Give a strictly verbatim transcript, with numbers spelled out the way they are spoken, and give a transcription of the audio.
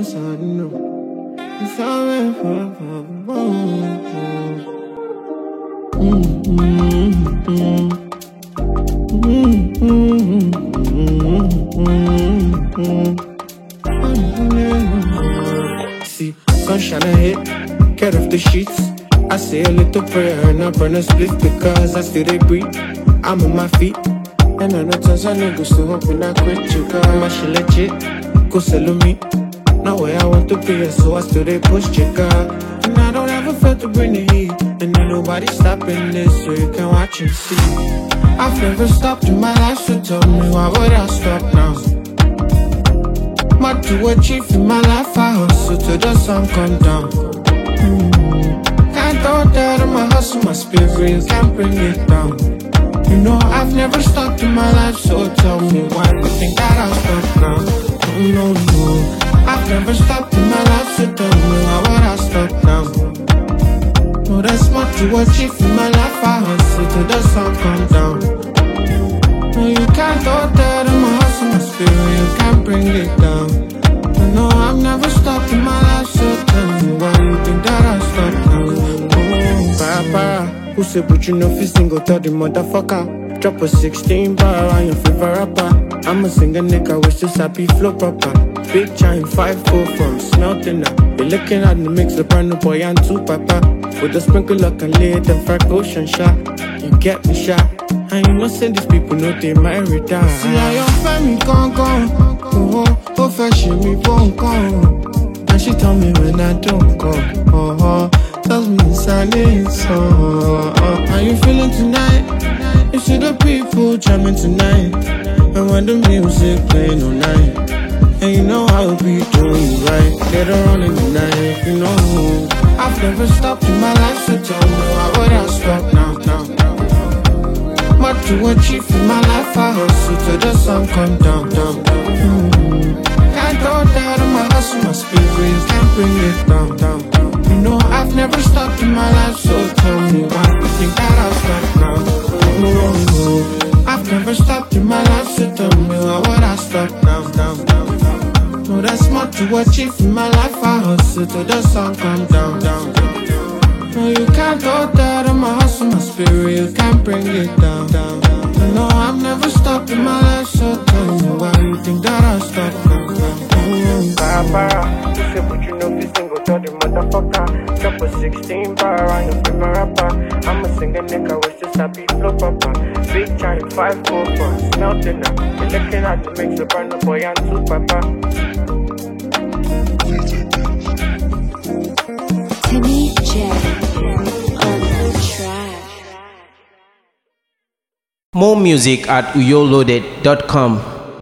so no. It's all right for See, sunshine I hit, get off the sheets. I say a little prayer and I burn a split because I still they breathe. I'm on my feet, and I know tons of niggas still hoping I quit you, girl. My shit legit, go sell me. Not where I want to be, so I still they push you, girl. And I don't ever feel to bring the heat, and ain't nobody stopping this, so you can watch and see. I've never stopped in my life, so tell me why would I stop now? Much to achieve in my life, I hustle till the sun come down. Mm. Can't throw that on my hustle, my spirit, you can't bring it down. You know I've never stopped in my life, so tell me why you think that I'll stop now? Oh no, no, I've never stopped in my life, so tell me why would I stop now? No, that's much to achieve in my life, I hustle till the sun come down. No, you can't throw that on my hustle, my spirit, you can't bring it down. No, I've never stopped in my life, so tell me why you think that I'll stop now? Oh, para, para. Who said but you know if you single, tell the motherfucker. Drop a sixteen bar on your favorite rapper. I'm a singer nigga with just happy flow proper. Big giant five four from smelting up. You're looking at the mix, the brand new boy and two papa. With a sprinkle of lid and frack ocean shot. You get me shot. And you know say these people know they might retire. See how your family gone gone. Oh, oh, fashion me won't come. And she told me when I don't go. Oh, oh. Tells me it's silent, so uh, how you feeling tonight? You see the people jamming tonight. And when the music playing all night, and you know I'll be doing you right. Later on in the night, you know I've never stopped in my life, so tell me why would I stop now, now, now. Much to achieve in my life, I hustle till the sun come down, down, down. Mm. Can't throw that on my hustle, my spirit, can't bring it down, down, down. You know I've never stopped in my life, so tell me why you think that I'll stop now? No, no, no. I've never stopped in my life, so tell me why would I stop now, now, now? No, that's much to achieve in my life, I hustle till the sun come down, down, down. No, you can't throw that on my hustle, my spirit, you can't bring it down, down, down. No, I've never stopped in my life, so tell me why you think that I'll stop now, now? Para, para, who said but you know if you single, tell the motherfucker. Drop a sixteen bar on your favorite rapper. I'm a singer nigga with just happy flow proper. Big giant five four from smelting up. You're looking at the mix, the brand new boy and two papa. Timmy J on the track. More music at uyoloaded dot com.